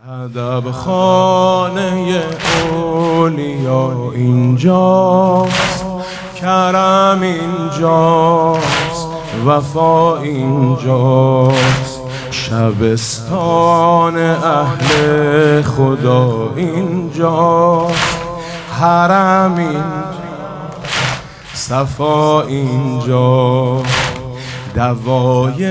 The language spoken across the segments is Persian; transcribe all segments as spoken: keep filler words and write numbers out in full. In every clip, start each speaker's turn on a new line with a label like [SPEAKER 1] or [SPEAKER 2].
[SPEAKER 1] ادب خانه اولیا اینجاست، کرم اینجاست، وفا اینجاست، شبستان اهل خدا اینجاست، حرم اینجاست، صفا اینجاست، دوای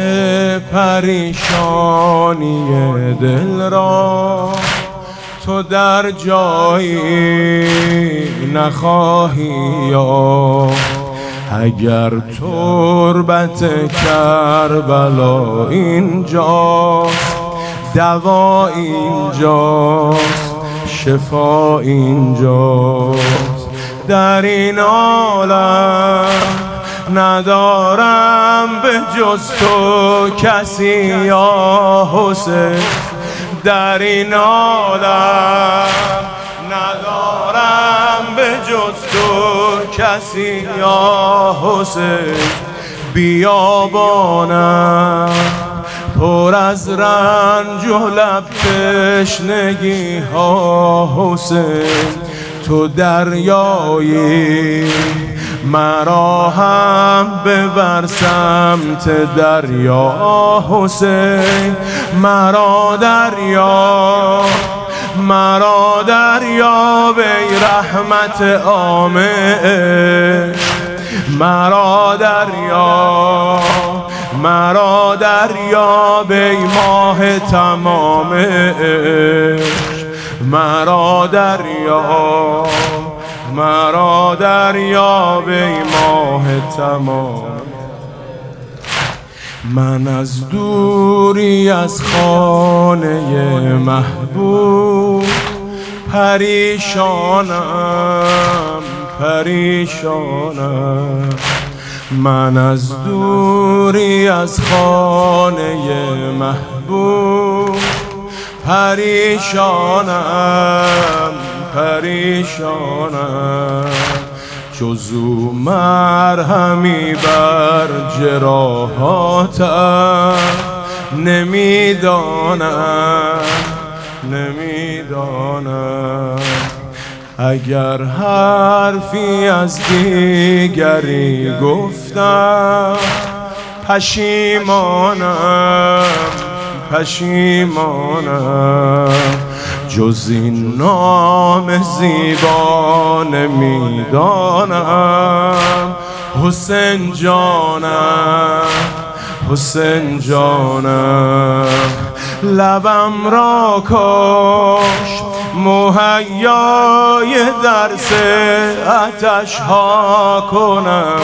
[SPEAKER 1] پریشانی دل را تو در جایی نخواهی یافت. اگر تربت کربلا اینجاست، دوا اینجاست، شفا اینجاست. در این عالم ندارم به جز تو کسی یا حسین، در این عالم ندارم به جز تو کسی یا حسین. بیابانم پر از رنج و لب تشنگی ها حسین، تو دریایی مرا هم ببر سمت دریا حسین. مرا دریا مرا دریا بی رحمت عامه، مرا دریا مرا دریا بی ماه تمامه، مرا دریا مرا دریا بی ماه تمام. من از دوری از خانه محبوب پریشانم پریشانم. من از دوری از خانه محبوب پریشانم پریشانم. جزو مرهمی بر جراحاتم نمیدانم نمیدانم. اگر حرفی از دیگری گفتم پشیمانم پشیمانم. جز این نام زیبا نمیدانم. حسین جانم حسین جانم. لبم را کاش مهیای درس آتش ها کنم،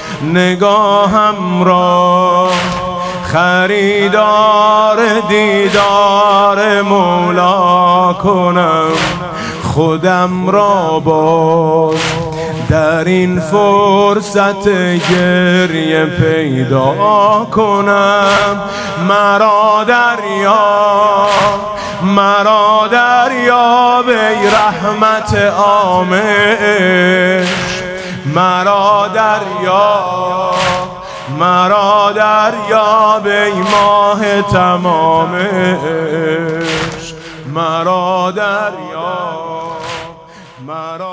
[SPEAKER 1] نگاهم را خریدار دیدار مولا کنم. خودم را باز در این فرصت گریه پیدا کنم. مرا دریا مرا دریا بی رحمت عامه، مرا دریا مرا دریا بی ماه تمامش، مرا دریا مرا